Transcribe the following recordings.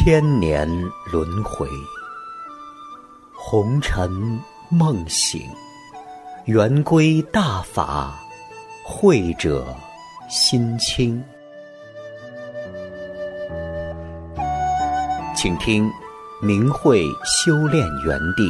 千年轮回，红尘梦醒，圆归大法，慧者心清。请听明慧修炼园地。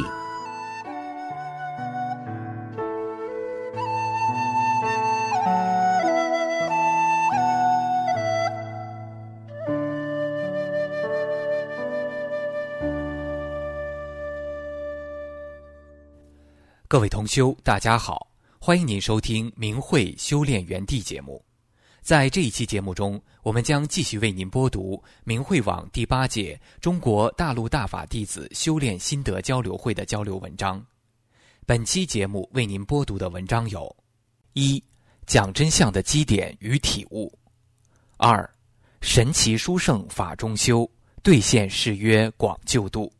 各位同修，大家好，欢迎您收听明慧修炼园地节目。在这一期节目中，我们将继续为您播读明慧网第8届中国大陆大法弟子修炼心得交流会的交流文章。本期节目为您播读的文章有：一、讲真相的基点与体悟；二、神奇殊胜法中修，兑现誓约广救度。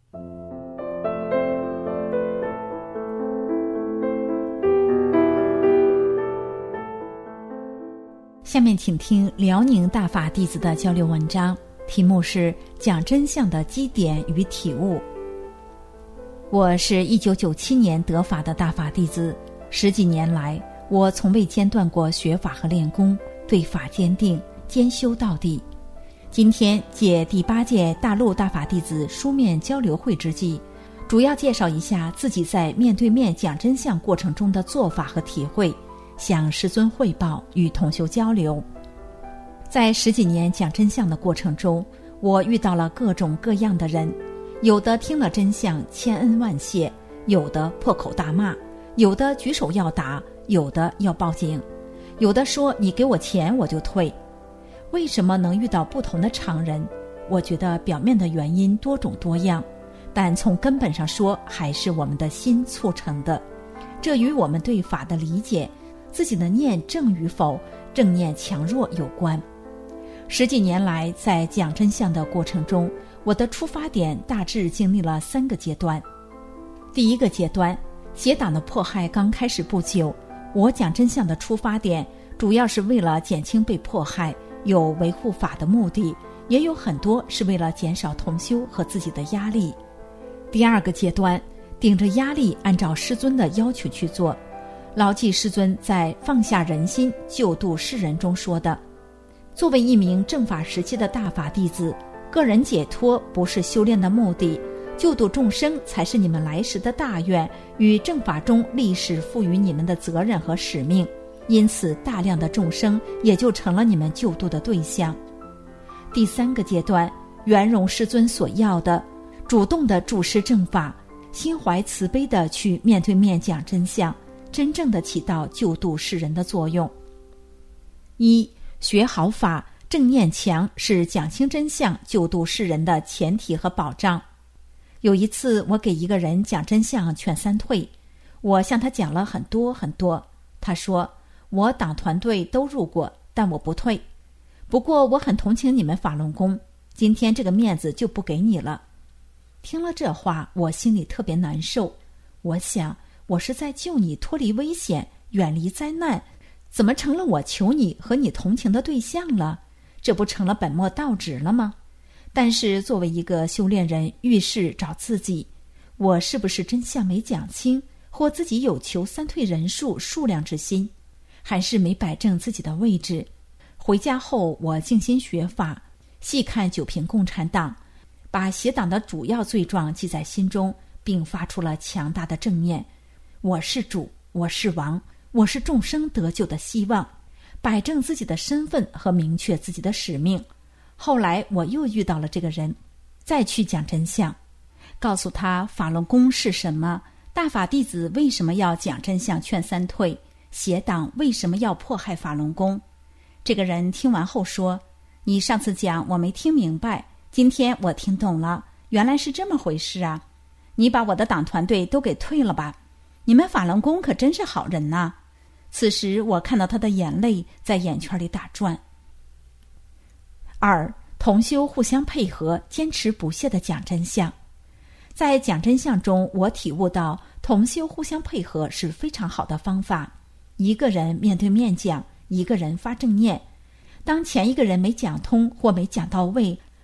下面请听辽宁大法弟子的交流文章，题目是讲真相的基点与体悟。我是1997年得法的大法弟子，10几年来我从未间断过学法和练功，对法坚定，兼修到底。今天借第8届大陆大法弟子书面交流会之际，主要介绍一下自己在面对面讲真相过程中的做法和体会，向师尊汇报，与同修交流。在10几年讲真相的过程中，我遇到了各种各样的人，有的听了真相千恩万谢，有的破口大骂，有的举手要打，有的要报警，有的说你给我钱我就退。为什么能遇到不同的常人？我觉得表面的原因多种多样，但从根本上说，还是我们的心促成的。这与我们对法的理解，自己的念正与否，正念强弱有关。10几年来，在讲真相的过程中，我的出发点大致经历了3个阶段。第一个阶段，邪党的迫害刚开始不久，我讲真相的出发点主要是为了减轻被迫害，有维护法的目的，也有很多是为了减少同修和自己的压力。第二个阶段，顶着压力按照师尊的要求去做，牢记师尊在放下人心救度世人中说的，作为一名正法时期的大法弟子，个人解脱不是修炼的目的，救度众生才是你们来时的大愿与正法中历史赋予你们的责任和使命，因此大量的众生也就成了你们救度的对象。第3个阶段，圆融师尊所要的，主动的注师正法，心怀慈悲的去面对面讲真相，真正的起到救度世人的作用。一、学好法，正念强，是讲清真相救度世人的前提和保障。有一次我给一个人讲真相劝3退，我向他讲了很多很多，他说我党团队都入过，但我不退，不过我很同情你们法轮功，今天这个面子就不给你了。听了这话，我心里特别难受，我想我是在救你脱离危险，远离灾难，怎么成了我求你和你同情的对象了？这不成了本末倒置了吗？但是作为一个修炼人，遇事找自己，我是不是真相没讲清，或自己有求3退人数数量之心，还是没摆正自己的位置？回家后我静心学法，细看九品共产党，把邪党的主要罪状记在心中，并发出了强大的正念，我是主，我是王，我是众生得救的希望，摆正自己的身份和明确自己的使命。后来我又遇到了这个人，再去讲真相，告诉他法轮功是什么，大法弟子为什么要讲真相劝3退，邪党为什么要迫害法轮功。这个人听完后说，你上次讲我没听明白，今天我听懂了，原来是这么回事啊，你把我的党团队都给退了吧，你们法轮功可真是好人呐。此时我看到他的眼泪在眼圈里打转。2、同修互相配合，坚持不懈地讲真相。在讲真相中，我体悟到同修互相配合是非常好的方法，一个人面对面讲，一个人发正念。当前一个人没讲通或没讲到位，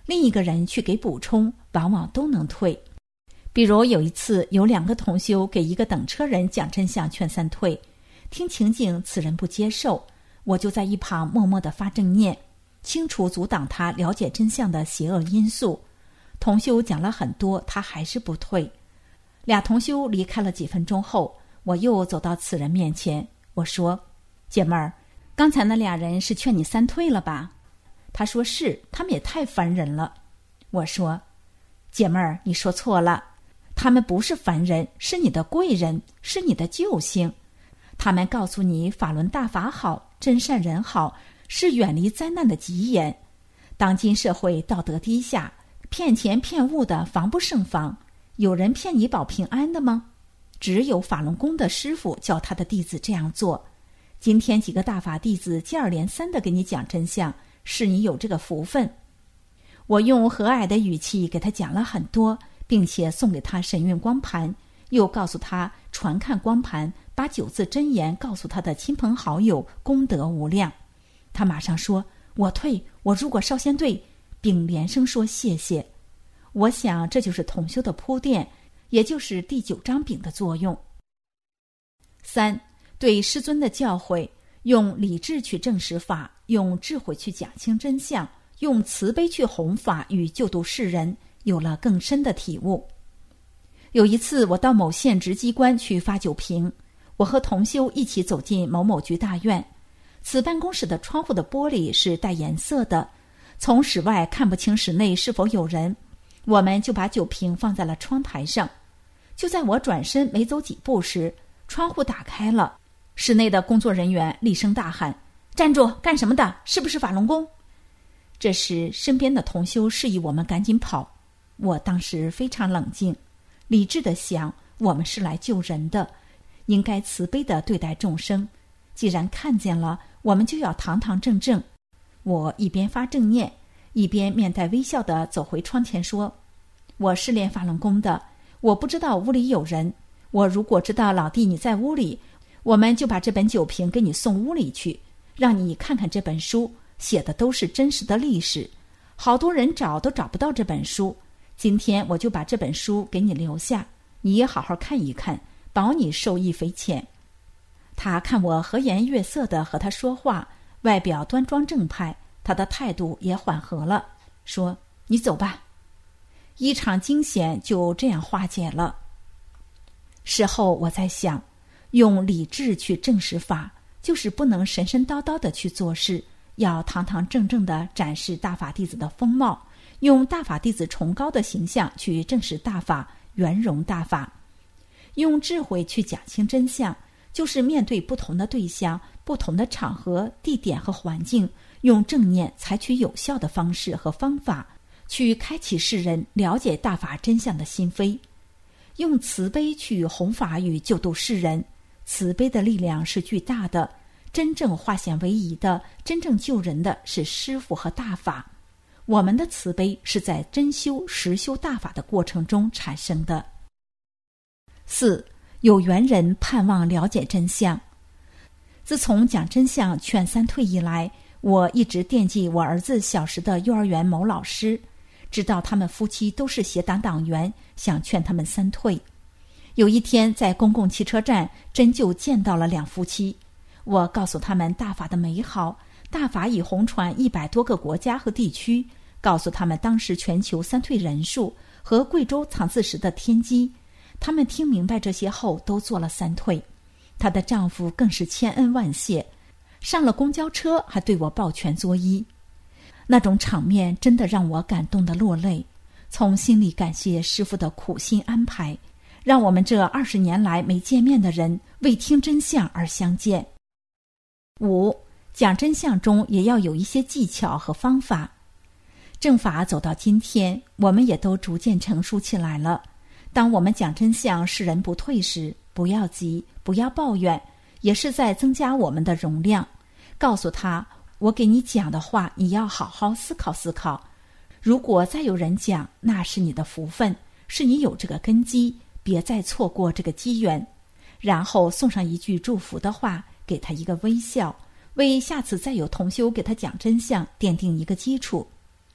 另一个人去给补充，往往都能退。比如有一次，有2个同修给一个等车人讲真相劝3退，听情景此人不接受，我就在一旁默默地发正念，清除阻挡他了解真相的邪恶因素。同修讲了很多，他还是不退。2同修离开了几分钟后，我又走到此人面前，我说：姐妹儿，刚才那2人是劝你3退了吧？他说是，他们也太烦人了。我说：姐妹儿，你说错了，他们不是凡人，是你的贵人，是你的救星。他们告诉你法轮大法好，真善人好，是远离灾难的吉言。当今社会道德低下，骗钱骗物的防不胜防，有人骗你保平安的吗？只有法轮功的师父教他的弟子这样做。今天几个大法弟子接二连三地给你讲真相，是你有这个福分。我用和蔼的语气给他讲了很多，并且送给他神韵光盘，又告诉他传看光盘，把9字真言告诉他的亲朋好友，功德无量。他马上说：我退，我如果稍先对，并连声说谢谢。我想这就是同修的铺垫，也就是第9章丙的作用。3. 对师尊的教诲，用理智去证实法，用智慧去讲清真相，用慈悲去弘法与救度世人，有了更深的体悟。有一次我到某县直机关去发酒瓶，我和同修一起走进某某局大院，此办公室的窗户的玻璃是带颜色的，从室外看不清室内是否有人，我们就把酒瓶放在了窗台上。就在我转身没走几步时，窗户打开了，室内的工作人员厉声大喊：站住，干什么的？是不是法轮功？这时身边的同修示意我们赶紧跑。我当时非常冷静，理智地想，我们是来救人的，应该慈悲地对待众生，既然看见了，我们就要堂堂正正。我一边发正念，一边面带微笑地走回窗前说：我是练法轮功的，我不知道屋里有人，我如果知道老弟你在屋里，我们就把这本酒瓶给你送屋里去，让你看看这本书，写的都是真实的历史，好多人找都找不到这本书，今天我就把这本书给你留下，你也好好看一看，保你受益匪浅。他看我和颜悦色地和他说话，外表端庄正派，他的态度也缓和了，说：你走吧。一场惊险就这样化解了。事后我在想，用理智去证实法，就是不能神神叨叨地去做事，要堂堂正正地展示大法弟子的风貌，用大法弟子崇高的形象去证实大法，圆融大法。用智慧去讲清真相，就是面对不同的对象、不同的场合、地点和环境，用正念采取有效的方式和方法，去开启世人了解大法真相的心扉。用慈悲去弘法与救度世人，慈悲的力量是巨大的，真正化险为夷的，真正救人的是师父和大法。我们的慈悲是在真修实修大法的过程中产生的。4. 有缘人盼望了解真相。自从讲真相劝3退以来，我一直惦记我儿子小时的幼儿园某老师，知道他们夫妻都是邪党党员，想劝他们3退。有一天在公共汽车站真就见到了2夫妻，我告诉他们大法的美好，大法已红传100多个国家和地区，告诉他们当时全球3退人数和贵州藏字石的天机。他们听明白这些后都做了3退。她的丈夫更是千恩万谢，上了公交车还对我抱拳作揖。那种场面真的让我感动得落泪，从心里感谢师父的苦心安排，让我们这20年来没见面的人为听真相而相见。5. 讲真相中也要有一些技巧和方法。正法走到今天，我们也都逐渐成熟起来了。当我们讲真相世人不退时，不要急，不要抱怨，也是在增加我们的容量。告诉他，我给你讲的话你要好好思考思考，如果再有人讲，那是你的福分，是你有这个根基，别再错过这个机缘。然后送上一句祝福的话，给他一个微笑，为下次再有同修给他讲真相奠定一个基础。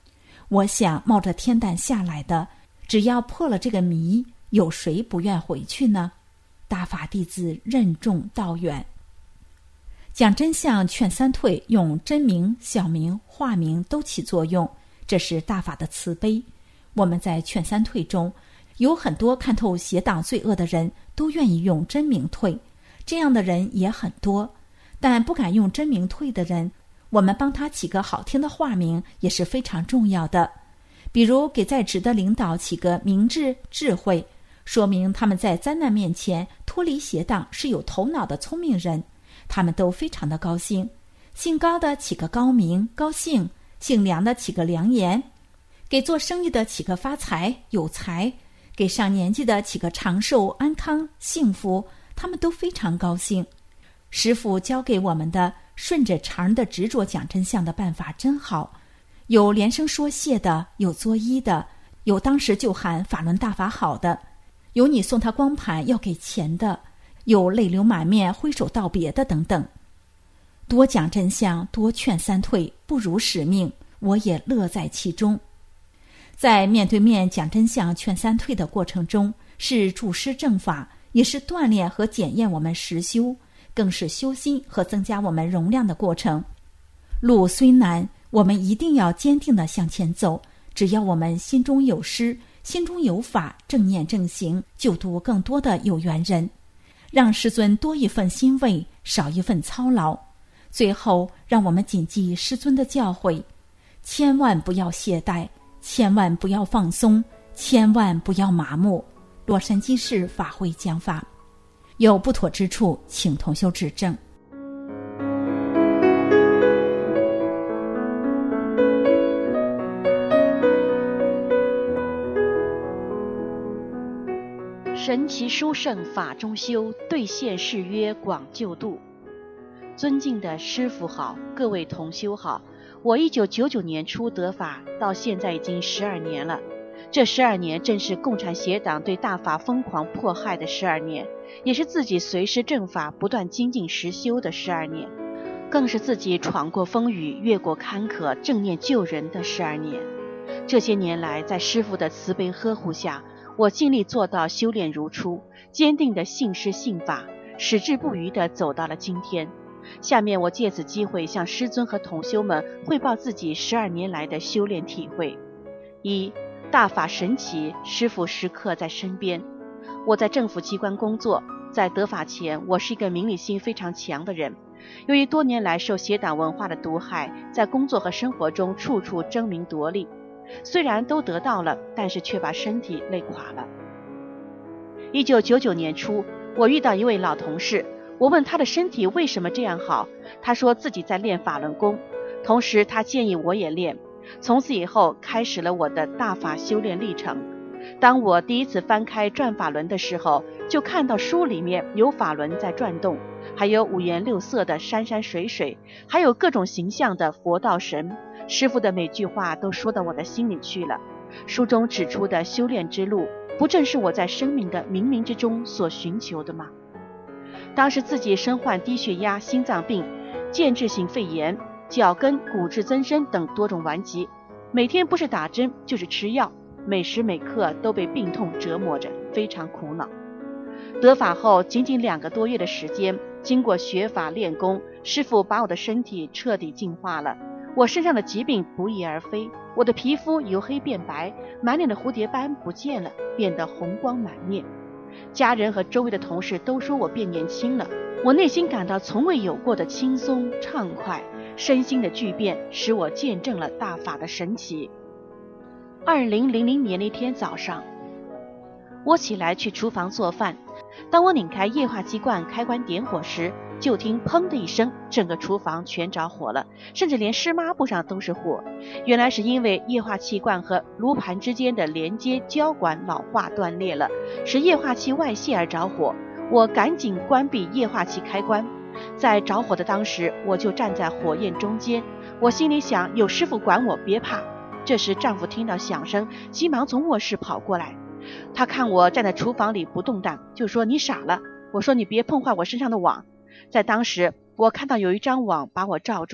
我想冒着天胆下来的，只要破了这个谜，有谁不愿回去呢？大法弟子任重道远。讲真相劝三退，用真名、小名、化名都起作用，这是大法的慈悲。我们在劝三退中，有很多看透邪党罪恶的人都愿意用真名退，这样的人也很多。但不敢用真名退的人，我们帮他起个好听的化名也是非常重要的。比如给在职的领导起个明智、智慧，说明他们在灾难面前脱离邪党是有头脑的聪明人，他们都非常的高兴。姓高的起个高明、高兴，姓梁的起个良言，给做生意的起个发财、有财，给上年纪的起个长寿、安康、幸福，他们都非常高兴。师父教给我们的顺着常的执着讲真相的办法真好，有连声说谢的，有作揖的，有当时就喊法轮大法好的，有你送他光盘要给钱的，有泪流满面挥手道别的等等。多讲真相，多劝三退，不辱使命，我也乐在其中。在面对面讲真相劝三退的过程中，是注师正法，也是锻炼和检验我们实修，更是修心和增加我们容量的过程。路虽难，我们一定要坚定地向前走，只要我们心中有师，心中有法，正念正行，就度更多的有缘人，让师尊多一份欣慰，少一份操劳。最后让我们谨记师尊的教诲，千万不要懈怠，千万不要放松，千万不要麻木。洛杉矶市法会讲法，有不妥之处请同修指正。 神奇殊胜法中修，兑现誓约广救度。尊敬的师父好，各位同修好，我1999年初得法，到现在已经12年了。这12年正是共产邪党对大法疯狂迫害的12年，也是自己随师正法不断精进实修的12年，更是自己闯过风雨越过坎坷正念救人的12年。这些年来，在师父的慈悲呵护下，我尽力做到修炼如初，坚定的信师信法，矢志不渝地走到了今天。下面我借此机会向师尊和同修们汇报自己12年来的修炼体会。一、大法神奇，师父时刻在身边。我在政府机关工作，在得法前，我是一个明理心非常强的人。由于多年来受邪党文化的毒害，在工作和生活中处处争名夺利，虽然都得到了，但是却把身体累垮了。1999年初，我遇到一位老同事，我问他的身体为什么这样好，他说自己在练法轮功，同时他建议我也练。从此以后，开始了我的大法修炼历程。当我第一次翻开转法轮的时候，就看到书里面有法轮在转动，还有五颜六色的山山水水，还有各种形象的佛道神。师父的每句话都说到我的心里去了。书中指出的修炼之路，不正是我在生命的冥冥之中所寻求的吗？当时自己身患低血压、心脏病、间质性肺炎、脚跟骨质增生等多种顽疾，每天不是打针就是吃药，每时每刻都被病痛折磨着，非常苦恼。得法后仅仅2个多月的时间，经过学法练功，师父把我的身体彻底净化了。我身上的疾病不翼而飞，我的皮肤由黑变白，满脸的蝴蝶斑不见了，变得红光满面。家人和周围的同事都说我变年轻了，我内心感到从未有过的轻松畅快，身心的巨变使我见证了大法的神奇。2000年的一天早上，我起来去厨房做饭，当我拧开液化气罐开关点火时，就听砰的一声，整个厨房全着火了，甚至连湿抹布上都是火。原来是因为液化气罐和炉盘之间的连接胶管老化断裂了，使液化气外泄而着火。我赶紧关闭液化气开关，在着火的当时，我就站在火焰中间，我心里想，有师父管我，别怕。这时丈夫听到响声，急忙从卧室跑过来，他看我站在厨房里不动弹，就说你傻了。我说你别碰坏我身上的网。在当时，我看到有一张网把我罩住了，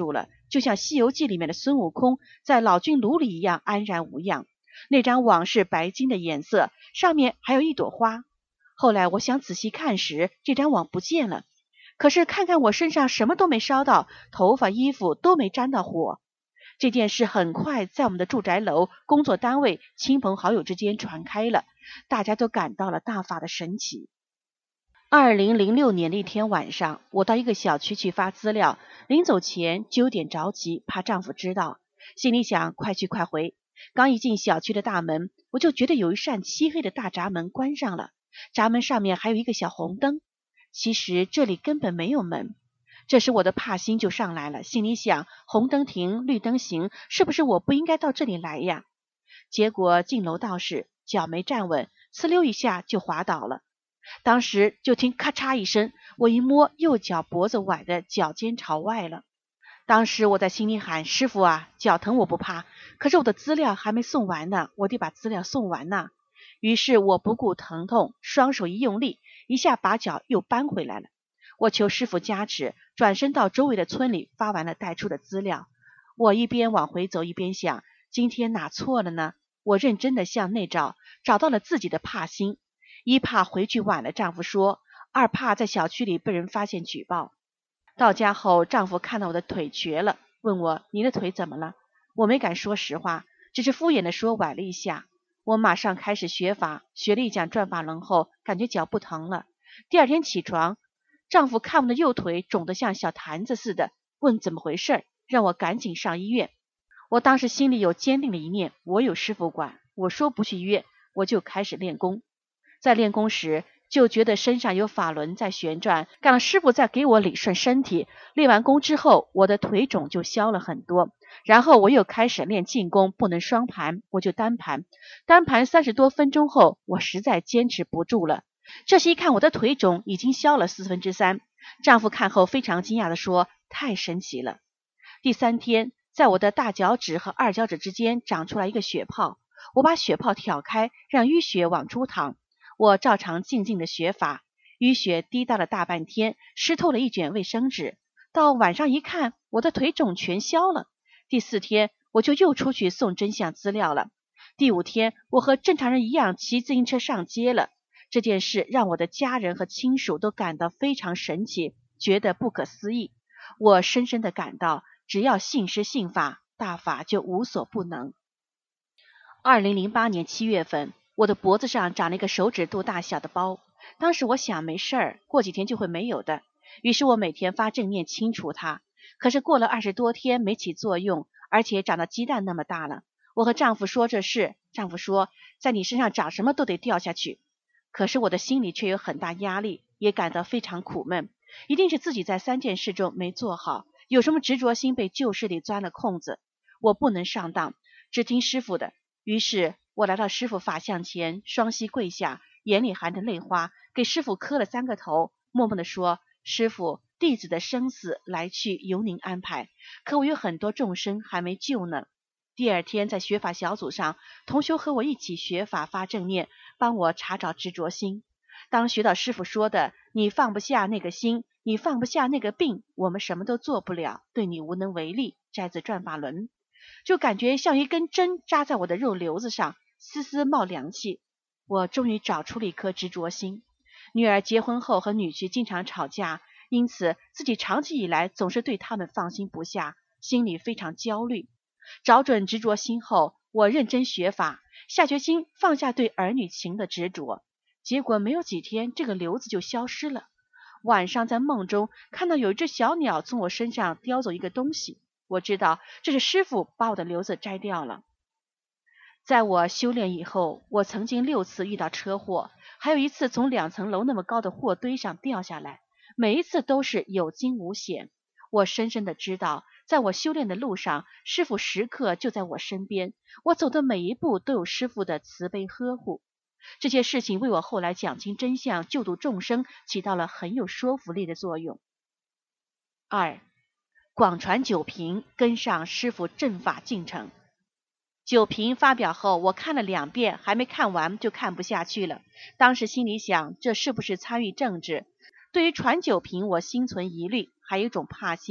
就像《西游记》里面的孙悟空在老君炉里一样安然无恙。那张网是白金的颜色，上面还有一朵花。后来我想仔细看时，这张网不见了。可是看看我身上什么都没烧到，头发衣服都没沾到火。这件事很快在我们的住宅楼、工作单位、亲朋好友之间传开了，大家都感到了大法的神奇。2006年的一天晚上，我到一个小区去发资料，临走前就有点着急，怕丈夫知道，心里想快去快回。刚一进小区的大门，我就觉得有一扇漆黑的大闸门关上了，闸门上面还有一个小红灯。其实这里根本没有门。这时我的怕心就上来了，心里想，红灯停，绿灯行，是不是我不应该到这里来呀？结果进楼道时，脚没站稳，呲溜一下就滑倒了。当时就听咔嚓一声，我一摸，右脚脖子崴的脚尖朝外了。当时我在心里喊，师傅啊，脚疼我不怕，可是我的资料还没送完呢，我得把资料送完呢。于是我不顾疼痛，双手一用力，一下把脚又搬回来了。我求师傅加持，转身到周围的村里发完了带出的资料。我一边往回走，一边想，今天哪错了呢？我认真的向内找到了自己的怕心。一怕回去晚了丈夫说，二怕在小区里被人发现举报。到家后，丈夫看到我的腿瘸了，问我，你的腿怎么了？我没敢说实话，只是敷衍的说崴了一下。我马上开始学法，学了一讲转法轮后，感觉脚不疼了。第二天起床，丈夫看我的右腿肿得像小坛子似的，问怎么回事，让我赶紧上医院。我当时心里有坚定的一念，我有师傅管，我说不去医院，我就开始练功。在练功时，就觉得身上有法轮在旋转，让师傅在给我理顺身体。练完功之后，我的腿肿就消了很多。然后我又开始练静功，不能双盘，我就单盘。单盘30多分钟后，我实在坚持不住了。这时一看我的腿肿已经消了3/4，丈夫看后非常惊讶地说，太神奇了。第3天，在我的大脚趾和二脚趾之间长出来一个血泡，我把血泡挑开，让淤血往出淌。我照常静静的学法，淤血滴答了大半天，湿透了一卷卫生纸。到晚上一看，我的腿肿全消了。第4天，我就又出去送真相资料了。第5天，我和正常人一样骑自行车上街了。这件事让我的家人和亲属都感到非常神奇，觉得不可思议。我深深的感到，只要信师信法，大法就无所不能。2008年7月份，我的脖子上长了一个手指肚大小的包。当时我想没事儿，过几天就会没有的。于是我每天发正念清除它。可是过了20多天没起作用，而且长到鸡蛋那么大了。我和丈夫说这事，丈夫说在你身上长什么都得掉下去。可是我的心里却有很大压力，也感到非常苦闷。一定是自己在3件事中没做好，有什么执着心被旧事里钻了空子。我不能上当，只听师傅的。于是我来到师傅法像前，双膝跪下，眼里含着泪花，给师傅磕了3个头，默默地说，师傅，弟子的生死来去由您安排，可我有很多众生还没救呢。第2天在学法小组上，同修和我一起学法发正念，帮我查找执着心。当学到师傅说的，你放不下那个心，你放不下那个病，我们什么都做不了，对你无能为力，摘自转法轮，就感觉像一根针扎在我的肉瘤子上，丝丝冒凉气。我终于找出了一颗执着心。女儿结婚后和女婿经常吵架，因此自己长期以来总是对他们放心不下，心里非常焦虑。找准执着心后，我认真学法，下决心放下对儿女情的执着。结果没有几天，这个瘤子就消失了。晚上在梦中看到有一只小鸟从我身上叼走一个东西，我知道这是师傅把我的瘤子摘掉了。在我修炼以后，我曾经6次遇到车祸，还有一次从2层楼那么高的货堆上掉下来，每一次都是有惊无险。我深深的知道，在我修炼的路上，师父时刻就在我身边，我走的每一步都有师父的慈悲呵护。这些事情为我后来讲清真相、救度众生起到了很有说服力的作用。2. 广传九评，跟上师父正法进程。九评发表后，我看了2遍，还没看完就看不下去了。当时心里想，这是不是参与政治？对于传九评，我心存疑虑，还有一种怕心。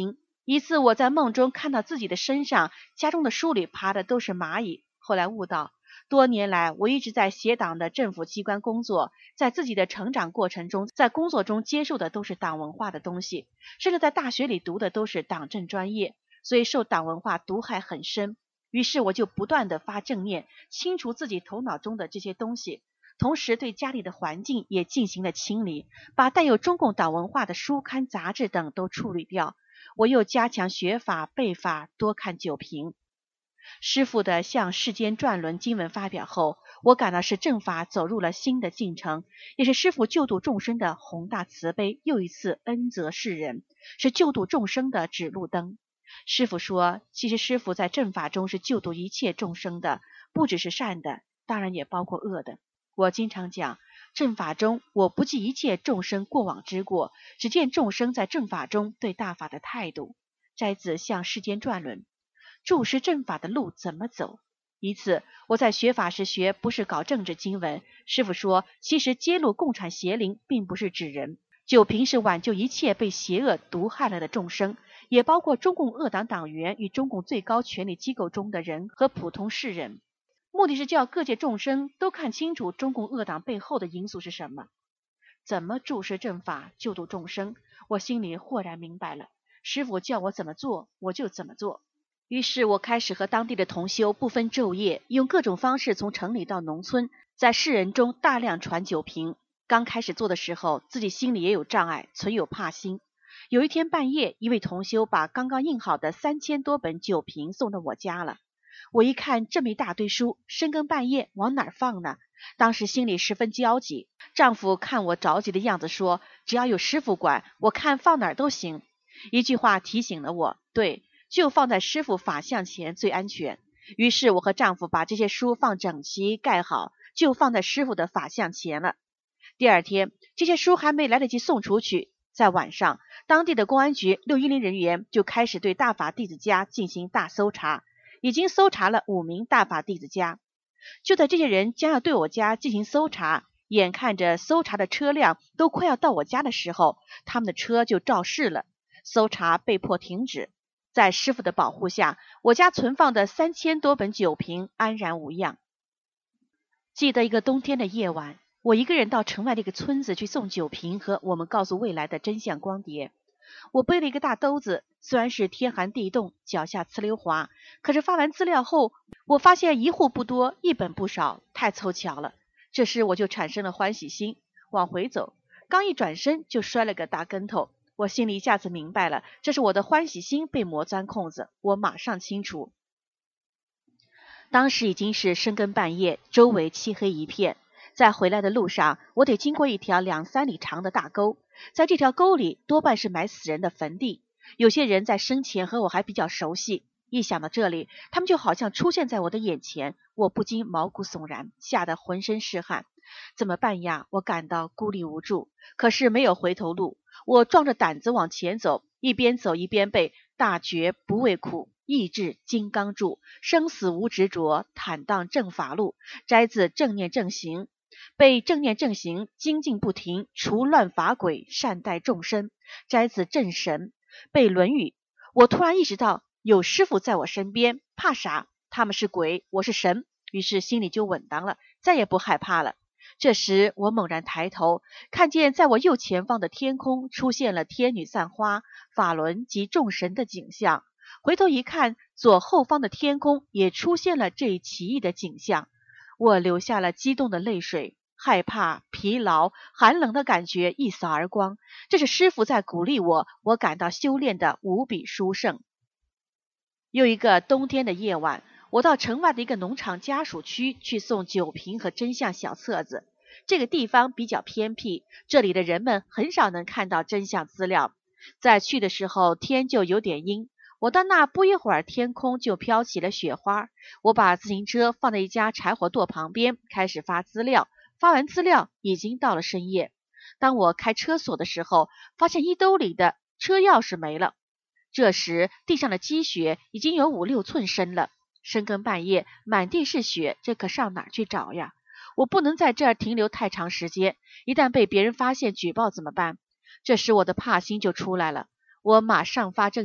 一次我在梦中看到自己的身上，家中的树里爬的都是蚂蚁，后来悟到，多年来我一直在协党的政府机关工作，在自己的成长过程中，在工作中接受的都是党文化的东西，甚至在大学里读的都是党政专业，所以受党文化毒害很深。于是我就不断的发正念，清除自己头脑中的这些东西，同时对家里的环境也进行了清理，把带有中共党文化的书刊杂志等都处理掉。我又加强学法背法，多看九评。师父的向世间转轮经文发表后，我感到是正法走入了新的进程，也是师父救度众生的宏大慈悲又一次恩泽世人，是救度众生的指路灯。师父说，其实师父在正法中是救度一切众生的，不只是善的，当然也包括恶的。我经常讲，正法中我不计一切众生过往之过，只见众生在正法中对大法的态度。摘自向世间转轮。注释正法的路怎么走。一次我在学法时学不是搞政治经文，师父说，其实揭露共产邪灵并不是指人，九评是挽救一切被邪恶毒害了的众生，也包括中共恶党党员与中共最高权力机构中的人和普通世人，目的是叫各界众生都看清楚中共恶党背后的因素是什么。怎么注释正法救度众生，我心里豁然明白了，师父叫我怎么做我就怎么做。于是我开始和当地的同修不分昼夜，用各种方式从城里到农村，在世人中大量传九评。刚开始做的时候，自己心里也有障碍，存有怕心。有一天半夜，一位同修把刚刚印好的3000多本九评送到我家了。我一看这么一大堆书，深更半夜往哪儿放呢？当时心里十分焦急。丈夫看我着急的样子说，只要有师父管，我看放哪儿都行。一句话提醒了我，对，就放在师父法像前最安全。于是我和丈夫把这些书放整齐盖好，就放在师父的法像前了。第二天，这些书还没来得及送出去，在晚上，当地的公安局610人员就开始对大法弟子家进行大搜查，已经搜查了5名大法弟子家。就在这些人将要对我家进行搜查，眼看着搜查的车辆都快要到我家的时候，他们的车就肇事了，搜查被迫停止。在师父的保护下，我家存放的3000多本九评安然无恙。记得一个冬天的夜晚，我一个人到城外的一个村子去送九评和我们告诉未来的真相光碟。我背了一个大兜子，虽然是天寒地冻，脚下呲溜滑，可是发完资料后，我发现一户不多，一本不少，太凑巧了。这时我就产生了欢喜心，往回走，刚一转身就摔了个大跟头。我心里一下子明白了，这是我的欢喜心被魔钻空子，我马上清除。当时已经是深更半夜，周围漆黑一片。在回来的路上，我得经过一条2-3里长的大沟，在这条沟里多半是埋死人的坟地，有些人在生前和我还比较熟悉。一想到这里，他们就好像出现在我的眼前，我不禁毛骨悚然，吓得浑身是汗。怎么办呀？我感到孤立无助，可是没有回头路。我壮着胆子往前走，一边走一边背大觉不畏苦，意志金刚柱，生死无执着，坦荡正法路。摘自正念正行。背正念正行，精进不停，除乱法鬼，善待众生。摘自正神。背论语。我突然意识到有师父在我身边，怕啥？他们是鬼，我是神，于是心里就稳当了，再也不害怕了。这时我猛然抬头，看见在我右前方的天空出现了天女散花、法轮及众神的景象。回头一看，左后方的天空也出现了这一奇异的景象。我流下了激动的泪水，害怕、疲劳、寒冷的感觉一扫而光。这是师父在鼓励我，我感到修炼的无比殊胜。又一个冬天的夜晚，我到城外的一个农场家属区去送九评和真相小册子。这个地方比较偏僻，这里的人们很少能看到真相资料。在去的时候天就有点阴，我到那不一会儿，天空就飘起了雪花。我把自行车放在一家柴火垛旁边，开始发资料。发完资料已经到了深夜。当我开车锁的时候，发现衣兜里的车钥匙没了。这时地上的积雪已经有5-6寸深了。深更半夜，满地是雪，这可上哪儿去找呀？我不能在这儿停留太长时间，一旦被别人发现举报怎么办？这时我的怕心就出来了。我马上发正念，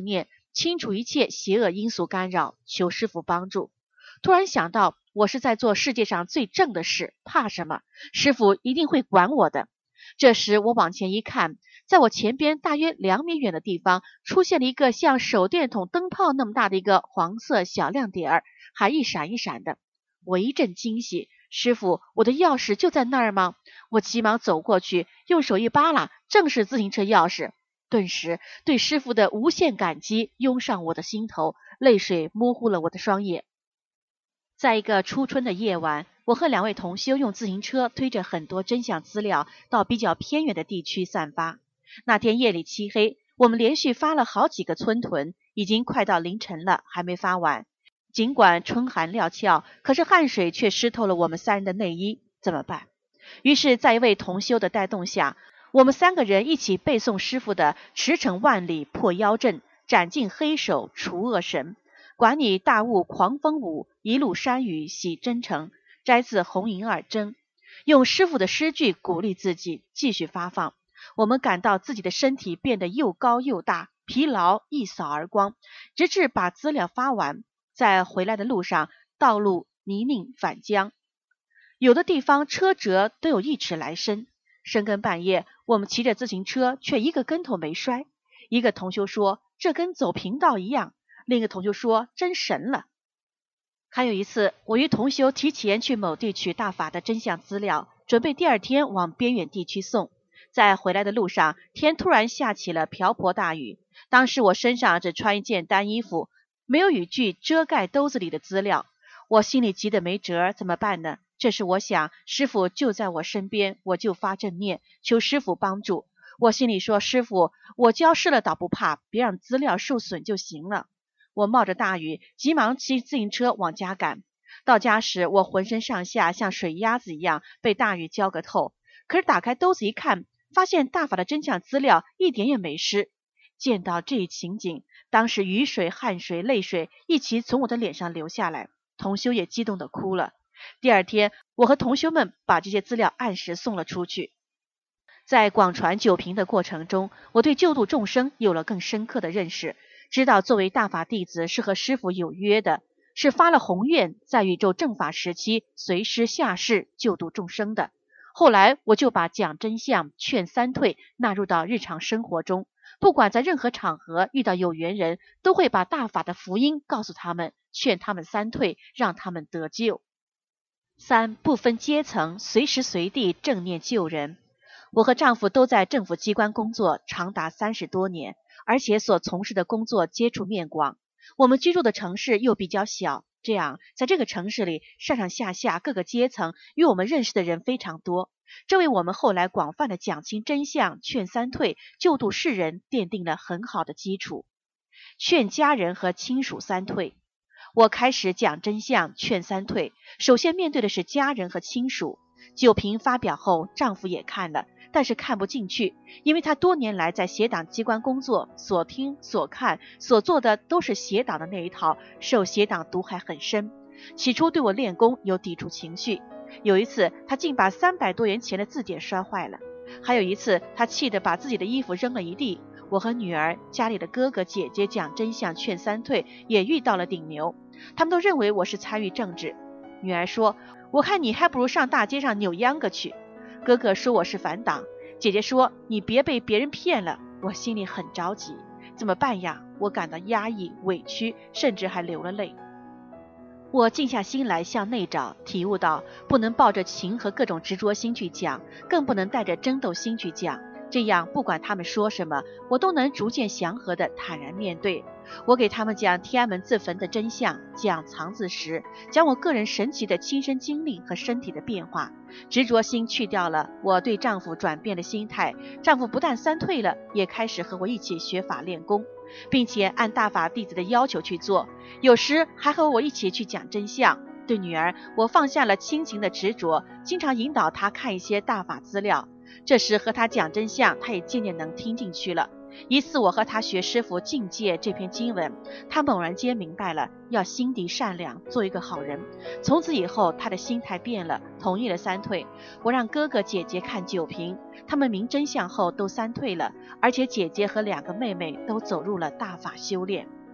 清除一切邪恶因素干扰，求师父帮助。突然想到，我是在做世界上最正的事，怕什么？师父一定会管我的。这时我往前一看，在我前边大约2米远的地方，出现了一个像手电筒灯泡那么大的一个黄色小亮点儿，还一闪一闪的。我一阵惊喜，师父，我的钥匙就在那儿吗？我急忙走过去，用手一扒拉，正是自行车钥匙。顿时对师父的无限感激涌上我的心头，泪水模糊了我的双眼。在一个初春的夜晚，我和2位同修用自行车推着很多真相资料到比较偏远的地区散发。那天夜里漆黑，我们连续发了好几个村屯，已经快到凌晨了，还没发完。尽管春寒料峭，可是汗水却湿透了我们3人的内衣，怎么办？于是在一位同修的带动下，我们3个人一起背诵师父的驰骋万里破妖阵，斩尽黑手除恶神，管你大雾狂风舞，一路山雨洗真诚，摘自红银耳针。用师父的诗句鼓励自己继续发放。我们感到自己的身体变得又高又大，疲劳一扫而光，直至把资料发完。在回来的路上，道路泥泞反浆，有的地方车辙都有1尺来深。深更半夜，我们骑着自行车，却一个跟头没摔。一个同修说，这跟走平道一样；另一个同修说，真神了。还有一次，我与同修提前去某地取大法的真相资料，准备第2天往边远地区送。在回来的路上，天突然下起了瓢泼大雨。当时我身上只穿一件单衣服，没有雨具遮盖兜子里的资料，我心里急得没辙，怎么办呢？这时我想，师父就在我身边，我就发正念，求师父帮助。我心里说，师父，我交失了倒不怕，别让资料受损就行了。我冒着大雨，急忙骑自行车往家赶。到家时，我浑身上下像水鸭子一样被大雨浇个透，可是打开兜子一看，发现大法的真相资料一点也没湿。见到这一情景，当时雨水、汗水、泪水一起从我的脸上流下来，同修也激动地哭了。第2天，我和同修们把这些资料按时送了出去。在广传九评的过程中，我对救度众生有了更深刻的认识，知道作为大法弟子是和师父有约的，是发了宏愿，在宇宙正法时期随师下世救度众生的。后来我就把讲真相、劝三退纳入到日常生活中，不管在任何场合遇到有缘人，都会把大法的福音告诉他们，劝他们三退，让他们得救。3. 不分阶层，随时随地正念救人。我和丈夫都在政府机关工作长达30多年，而且所从事的工作接触面广。我们居住的城市又比较小，这样在这个城市里，上上下下各个阶层与我们认识的人非常多，这为我们后来广泛的讲清真相、劝三退、救度世人奠定了很好的基础。劝家人和亲属三退。我开始讲真相、劝三退，首先面对的是家人和亲属。九评发表后，丈夫也看了，但是看不进去，因为他多年来在协党机关工作，所听所看所做的都是协党的那一套，受协党毒害很深。起初对我练功有抵触情绪，有一次他竟把300多元钱的字典摔坏了，还有一次他气得把自己的衣服扔了一地。我和女儿、家里的哥哥姐姐讲真相劝三退也遇到了顶牛，他们都认为我是参与政治。女儿说，我看你还不如上大街上扭秧歌去。哥哥说我是反党，姐姐说你别被别人骗了。我心里很着急，怎么办呀？我感到压抑、委屈，甚至还流了泪。我静下心来向内找，体悟到不能抱着情和各种执着心去讲，更不能带着争斗心去讲，这样不管他们说什么，我都能逐渐祥和地坦然面对。我给他们讲天安门自焚的真相，讲藏字石，讲我个人神奇的亲身经历和身体的变化。执着心去掉了，我对丈夫转变了心态，丈夫不但三退了，也开始和我一起学法练功，并且按大法弟子的要求去做，有时还和我一起去讲真相。对女儿，我放下了亲情的执着，经常引导她看一些大法资料。这时和她讲真相，她也渐渐能听进去了。一次我和她学师父境界这篇经文，她猛然间明白了，要心地善良，做一个好人。从此以后她的心态变了，同意了三退。我让哥哥姐姐看九评，他们明真相后都三退了，而且姐姐和2个妹妹都走入了大法修炼。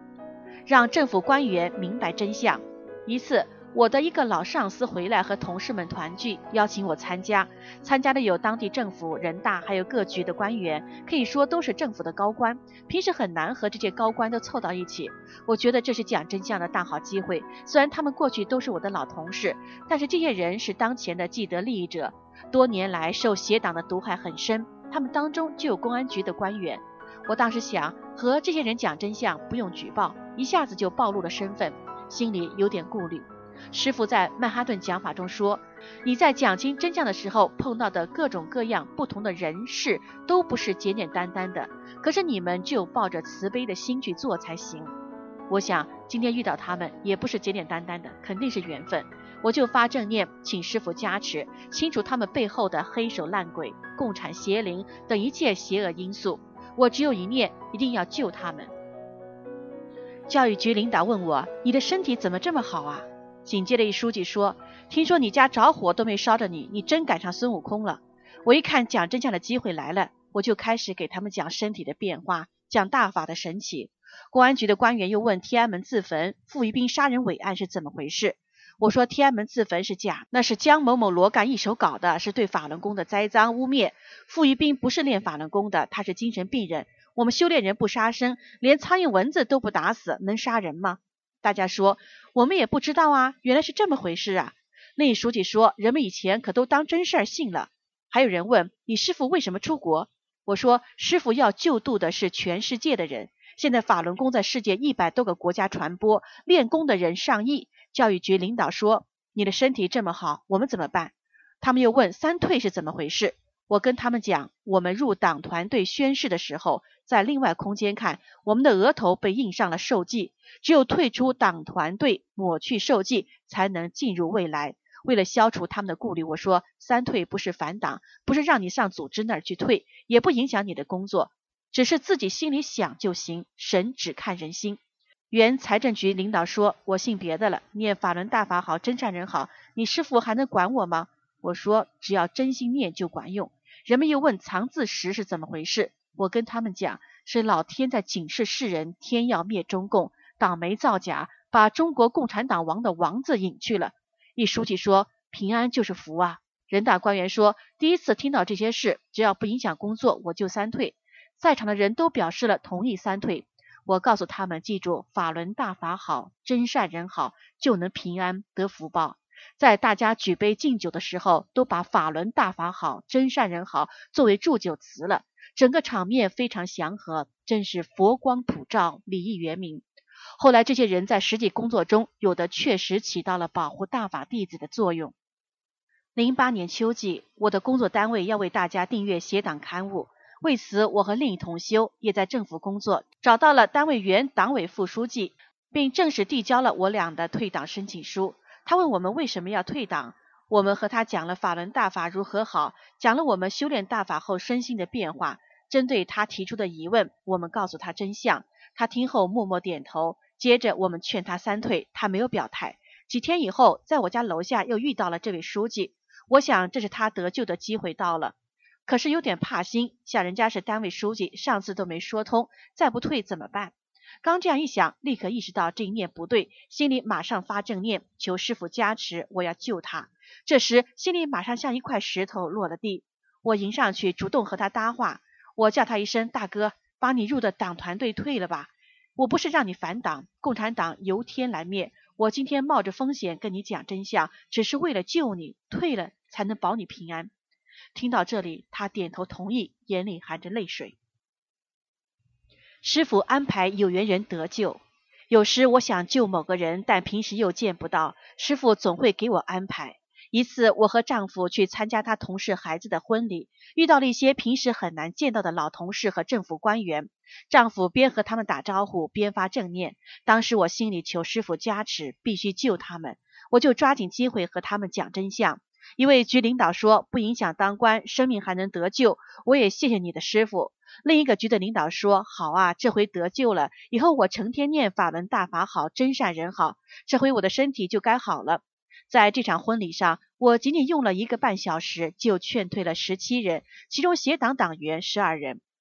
让政府官员明白真相。一次，我的一个老上司回来和同事们团聚，邀请我参加的有当地政府、人大还有各局的官员，可以说都是政府的高官，平时很难和这些高官都凑到一起。我觉得这是讲真相的大好机会，虽然他们过去都是我的老同事，但是这些人是当前的既得利益者，多年来受邪党的毒害很深，他们当中就有公安局的官员。我当时想，和这些人讲真相不用举报，一下子就暴露了身份，心里有点顾虑。师父在曼哈顿讲法中说，你在讲清真相的时候碰到的各种各样不同的人事都不是简简单单的，可是你们就抱着慈悲的心去做才行。我想今天遇到他们也不是简简单单的，肯定是缘分。我就发正念，请师父加持，清除他们背后的黑手烂鬼、共产邪灵等一切邪恶因素。我只有一念，一定要救他们。教育局领导问我，你的身体怎么这么好啊？紧接着一书记说，听说你家着火都没烧着你，你真赶上孙悟空了。我一看讲真相的机会来了，我就开始给他们讲身体的变化，讲大法的神奇。公安局的官员又问天安门自焚、傅于斌杀人伪案是怎么回事。我说天安门自焚是假，那是江某某罗干一手搞的，是对法轮功的栽赃污蔑。傅于斌不是练法轮功的，他是精神病人。我们修炼人不杀生，连苍蝇蚊子都不打死，能杀人吗？大家说我们也不知道啊，原来是这么回事啊。另一书记说，人们以前可都当真事儿信了。还有人问，你师父为什么出国？我说师父要救度的是全世界的人，现在法轮功在世界100多个国家传播，练功的人上亿。教育局领导说，你的身体这么好，我们怎么办？他们又问三退是怎么回事。我跟他们讲，我们入党团队宣誓的时候，在另外空间看，我们的额头被印上了授记，只有退出党团队，抹去授记，才能进入未来。为了消除他们的顾虑，我说三退不是反党，不是让你上组织那儿去退，也不影响你的工作，只是自己心里想就行，神只看人心。原财政局领导说，我信别的了，念法轮大法好，真善人好，你师父还能管我吗？我说只要真心念就管用。人们又问藏字石是怎么回事，我跟他们讲，是老天在警示世人，天要灭中共，党媒造假，把中国共产党王的王字隐去了。一书记说，平安就是福啊。人大官员说，第一次听到这些事，只要不影响工作，我就三退。在场的人都表示了同意三退。我告诉他们，记住，法轮大法好，真善人好，就能平安得福报。在大家举杯敬酒的时候，都把法轮大法好，真善人好作为祝酒词了，整个场面非常祥和，真是佛光普照，礼义圆明。后来这些人在实际工作中，有的确实起到了保护大法弟子的作用。08年秋季，我的工作单位要为大家订阅邪党刊物，为此我和另一同修也在政府工作，找到了单位原党委副书记，并正式递交了我俩的退党申请书。他问我们为什么要退党，我们和他讲了法轮大法如何好，讲了我们修炼大法后身心的变化。针对他提出的疑问，我们告诉他真相，他听后默默点头。接着我们劝他三退，他没有表态。几天以后，在我家楼下又遇到了这位书记，我想这是他得救的机会到了，可是有点怕心，想人家是单位书记，上次都没说通，再不退怎么办？刚这样一想，立刻意识到这一念不对，心里马上发正念，求师父加持，我要救他。这时心里马上像一块石头落了地，我迎上去主动和他搭话，我叫他一声大哥，把你入的党团队退了吧，我不是让你反党，共产党由天来灭，我今天冒着风险跟你讲真相，只是为了救你，退了才能保你平安。听到这里，他点头同意，眼里含着泪水。师父安排有缘人得救，有时我想救某个人，但平时又见不到，师父总会给我安排。一次我和丈夫去参加他同事孩子的婚礼，遇到了一些平时很难见到的老同事和政府官员，丈夫边和他们打招呼边发正念，当时我心里求师父加持，必须救他们，我就抓紧机会和他们讲真相。一位局领导说，不影响当官，生命还能得救，我也谢谢你的师父。另一个局的领导说，好啊，这回得救了，以后我成天念法轮大法好，真善人好，这回我的身体就该好了。在这场婚礼上，我仅仅用了1个半小时就劝退了17人，其中邪党党员12人。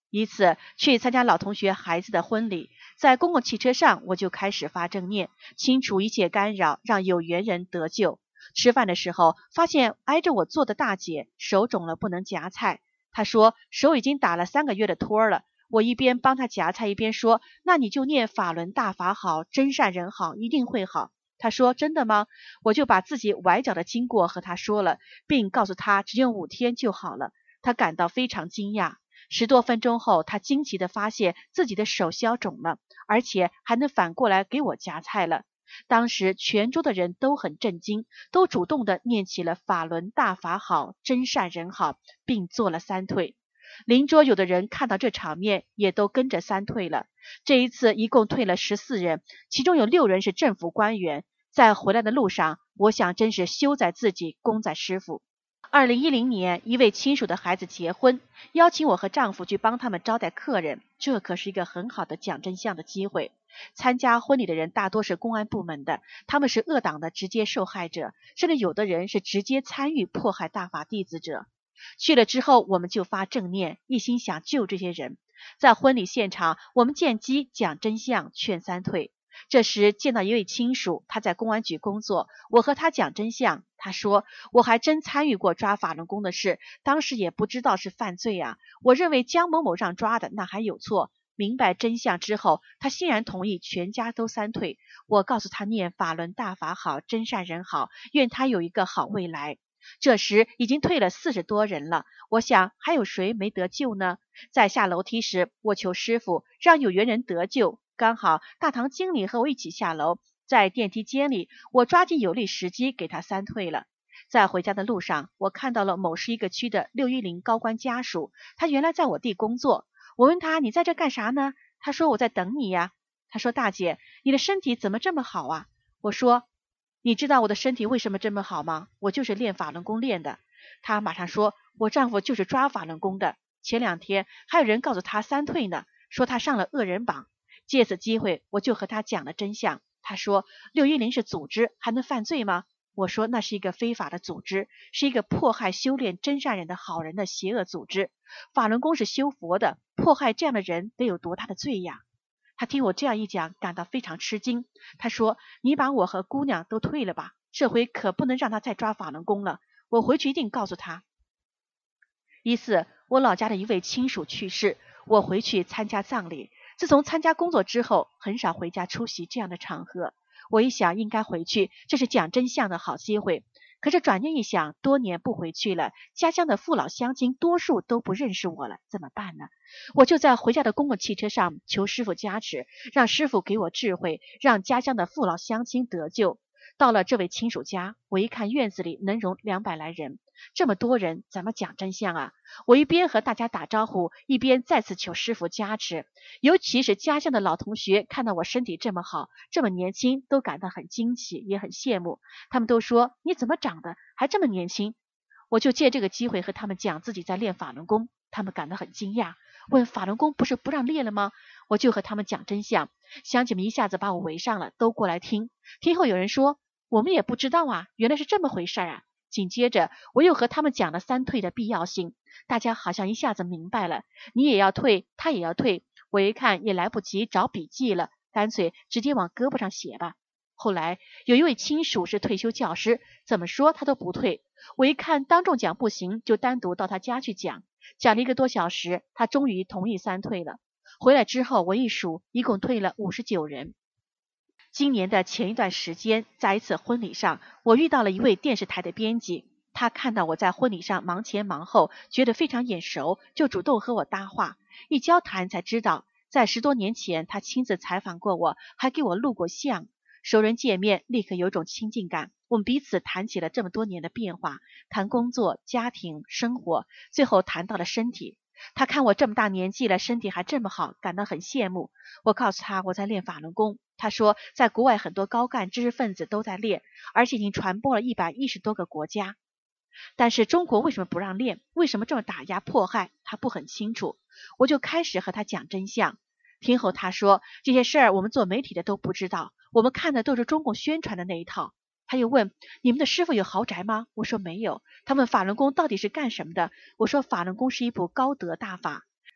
一次去参加老同学孩子的婚礼，在公共汽车上我就开始发正念，清除一切干扰，让有缘人得救。吃饭的时候，发现挨着我坐的大姐手肿了，不能夹菜。她说手已经打了3个月的托了。我一边帮她夹菜，一边说，那你就念法轮大法好，真善人好，一定会好。她说真的吗？我就把自己崴脚的经过和她说了，并告诉她只用5天就好了。她感到非常惊讶。10多分钟后，她惊奇地发现自己的手消肿了，而且还能反过来给我夹菜了。当时全桌的人都很震惊，都主动地念起了法轮大法好，真善人好，并做了3退。邻桌有的人看到这场面，也都跟着3退了。这一次一共退了14人，其中有6人是政府官员。在回来的路上，我想真是修在自己，功在师父。2010年，一位亲属的孩子结婚，邀请我和丈夫去帮他们招待客人，这可是一个很好的讲真相的机会。参加婚礼的人大多是公安部门的，他们是恶党的直接受害者，甚至有的人是直接参与迫害大法弟子者。去了之后，我们就发正念，一心想救这些人。在婚礼现场，我们见机讲真相，劝3退。这时见到一位亲属，他在公安局工作，我和他讲真相，他说我还真参与过抓法轮功的事，当时也不知道是犯罪啊，我认为江某某让抓的那还有错。明白真相之后，他欣然同意全家都3退。我告诉他念法轮大法好，真善人好，愿他有一个好未来。这时已经退了40多人了，我想还有谁没得救呢？在下楼梯时，我求师父让有缘人得救，刚好大堂经理和我一起下楼，在电梯间里，我抓紧有利时机给他3退了。在回家的路上，我看到了某市一个区的610高官家属，他原来在我地工作。我问他，你在这干啥呢？他说我在等你呀。他说大姐，你的身体怎么这么好啊？我说你知道我的身体为什么这么好吗？我就是练法轮功练的。他马上说，我丈夫就是抓法轮功的，前2天还有人告诉他3退呢，说他上了恶人榜。借此机会，我就和他讲了真相。他说610是组织，还能犯罪吗？我说那是一个非法的组织，是一个迫害修炼真善人的好人的邪恶组织。法轮功是修佛的，迫害这样的人得有多大的罪呀？他听我这样一讲，感到非常吃惊。他说，你把我和姑娘都退了吧，这回可不能让他再抓法轮功了，我回去一定告诉他。一次我老家的一位亲属去世，我回去参加葬礼。自从参加工作之后，很少回家出席这样的场合。我一想应该回去，这是讲真相的好机会。可是转念一想，多年不回去了，家乡的父老乡亲多数都不认识我了，怎么办呢？我就在回家的公共汽车上求师父加持，让师父给我智慧，让家乡的父老乡亲得救。到了这位亲属家，我一看院子里能容200来人，这么多人怎么讲真相啊？我一边和大家打招呼，一边再次求师父加持。尤其是家乡的老同学看到我身体这么好，这么年轻，都感到很惊奇，也很羡慕。他们都说你怎么长得还这么年轻？我就借这个机会和他们讲自己在练法轮功，他们感到很惊讶，问法轮功不是不让练了吗？我就和他们讲真相，乡亲们一下子把我围上了，都过来听。听后有人说，我们也不知道啊，原来是这么回事啊。紧接着我又和他们讲了3退的必要性，大家好像一下子明白了，你也要退，他也要退。我一看也来不及找笔记了，干脆直接往胳膊上写吧。后来有一位亲属是退休教师，怎么说他都不退。我一看当众讲不行，就单独到他家去讲，讲了1个多小时，他终于同意3退了。回来之后我一数，一共退了59人。今年的前一段时间，在一次婚礼上，我遇到了一位电视台的编辑，他看到我在婚礼上忙前忙后，觉得非常眼熟，就主动和我搭话。一交谈才知道，在10多年前他亲自采访过我，还给我录过像。熟人见面立刻有种亲近感，我们彼此谈起了这么多年的变化，谈工作、家庭、生活，最后谈到了身体。他看我这么大年纪了，身体还这么好，感到很羡慕。我告诉他我在练法轮功，他说在国外很多高干知识分子都在练，而且已经传播了110多个国家。但是中国为什么不让练？为什么这么打压迫害？他不很清楚。我就开始和他讲真相。听后他说，这些事儿我们做媒体的都不知道，我们看的都是中共宣传的那一套。他又问，你们的师父有豪宅吗？我说没有。他问法轮功到底是干什么的？我说法轮功是一部高德大法。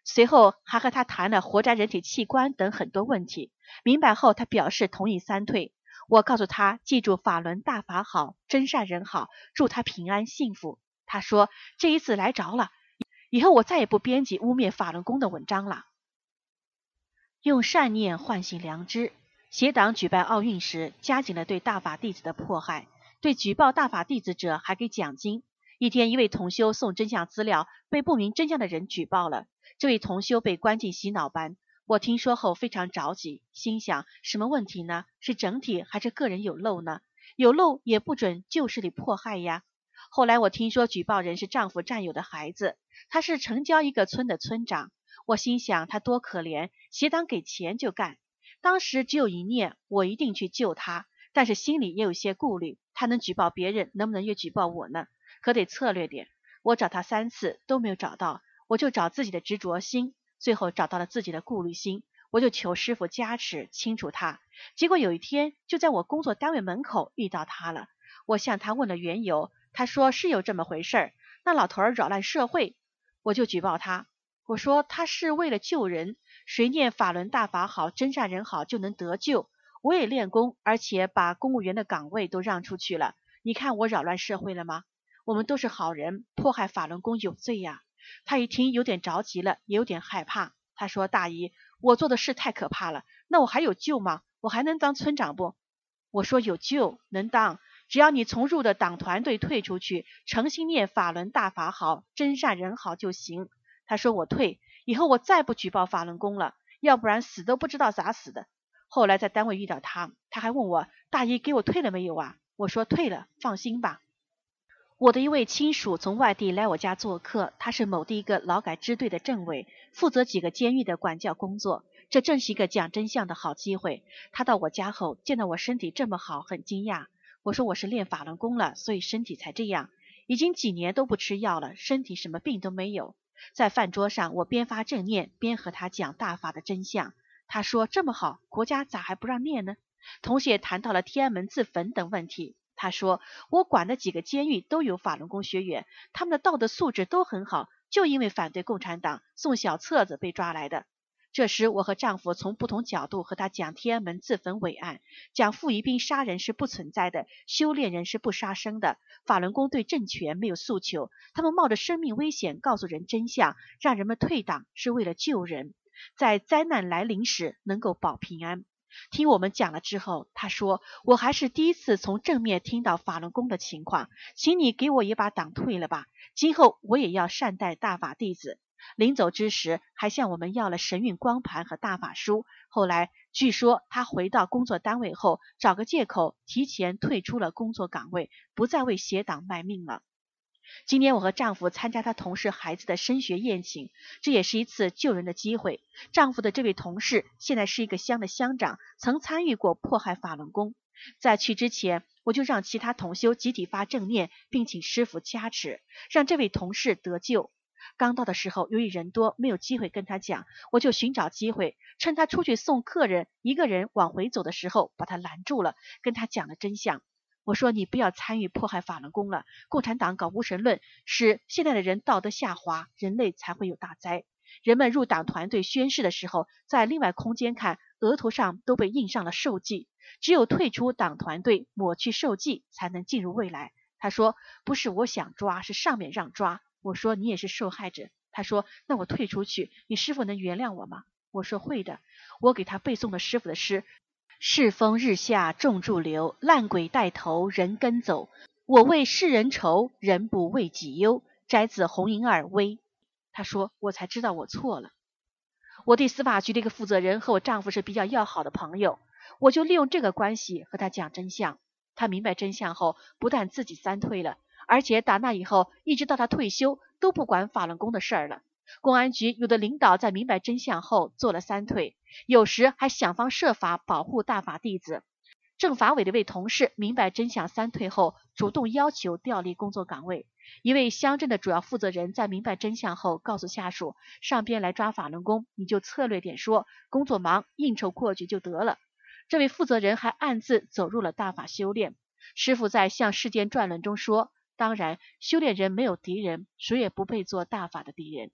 随后还和他谈了活摘人体器官等很多问题。明白后，他表示同意三退。我告诉他记住法轮大法好，真善人好，祝他平安幸福。他说这一次来着了，以后我再也不编辑污蔑法轮功的文章了。用善念唤醒良知。协党举办奥运时，加紧了对大法弟子的迫害，对举报大法弟子者还给奖金。一天，一位同修送真相资料，被不明真相的人举报了。这位同修被关进洗脑班。我听说后非常着急，心想什么问题呢？是整体还是个人有漏呢？有漏也不准旧势力迫害呀。后来我听说举报人是丈夫战友的孩子，他是城郊一个村的村长。我心想他多可怜，协党给钱就干。当时只有一念，我一定去救他，但是心里也有些顾虑，他能举报别人，能不能也举报我呢？可得策略点。我找他3次都没有找到，我就找自己的执着心，最后找到了自己的顾虑心，我就求师父加持清除他。结果有一天就在我工作单位门口遇到他了。我向他问了缘由，他说是有这么回事儿，那老头儿扰乱社会。我就举报他，我说他是为了救人，谁念法轮大法好，真善人好就能得救。我也练功，而且把公务员的岗位都让出去了，你看我扰乱社会了吗？我们都是好人，迫害法轮功有罪呀。他一听有点着急了，也有点害怕。他说大姨，我做的事太可怕了，那我还有救吗？我还能当村长不？我说有救，能当，只要你从入的党团队退出去，诚心念法轮大法好，真善人好就行。他说我退，以后我再不举报法轮功了，要不然死都不知道咋死的。后来在单位遇到他，他还问我大姨给我退了没有啊？我说退了，放心吧。我的一位亲属从外地来我家做客，他是某地一个劳改支队的政委，负责几个监狱的管教工作。这正是一个讲真相的好机会。他到我家后见到我身体这么好，很惊讶。我说我是练法轮功了，所以身体才这样，已经几年都不吃药了，身体什么病都没有。在饭桌上，我边发正念边和他讲大法的真相。他说这么好，国家咋还不让念呢？同时也谈到了天安门自焚等问题。他说我管的几个监狱都有法轮功学员，他们的道德素质都很好，就因为反对共产党送小册子被抓来的。这时我和丈夫从不同角度和他讲天安门自焚伟案，讲傅宜宾杀人是不存在的，修炼人是不杀生的，法轮功对政权没有诉求，他们冒着生命危险告诉人真相，让人们退党是为了救人，在灾难来临时能够保平安。听我们讲了之后，他说我还是第一次从正面听到法轮功的情况，请你给我也把党退了吧，今后我也要善待大法弟子。临走之时还向我们要了神韵光盘和大法书。后来据说他回到工作单位后，找个借口提前退出了工作岗位，不再为协党卖命了。今年我和丈夫参加他同事孩子的升学宴请，这也是一次救人的机会。丈夫的这位同事现在是一个乡的乡长，曾参与过迫害法轮功。在去之前，我就让其他同修集体发正念，并请师父加持，让这位同事得救。刚到的时候，由于人多，没有机会跟他讲，我就寻找机会，趁他出去送客人，一个人往回走的时候，把他拦住了，跟他讲了真相。我说你不要参与迫害法轮功了，共产党搞无神论，使现在的人道德下滑，人类才会有大灾。人们入党团队宣誓的时候，在另外空间看，额头上都被印上了授记，只有退出党团队，抹去授记，才能进入未来。他说不是我想抓，是上面让抓。我说你也是受害者。他说那我退出去，你师父能原谅我吗？我说会的。我给他背诵了师父的诗：世风日下众驻留，烂鬼带头人跟走，我为世人愁，人不为己忧。摘自红银耳微。他说我才知道我错了。我对司法局的一个负责人和我丈夫是比较要好的朋友，我就利用这个关系和他讲真相。他明白真相后，不但自己三退了，而且打那以后一直到他退休都不管法轮功的事儿了。公安局有的领导在明白真相后做了三退，有时还想方设法保护大法弟子。政法委的一位同事明白真相三退后，主动要求调离工作岗位。一位乡镇的主要负责人在明白真相后告诉下属，上边来抓法轮功，你就策略点说，工作忙应酬过去就得了。这位负责人还暗自走入了大法修炼。师父在《向世间传论》中说，当然修炼人没有敌人，谁也不配做大法的敌人。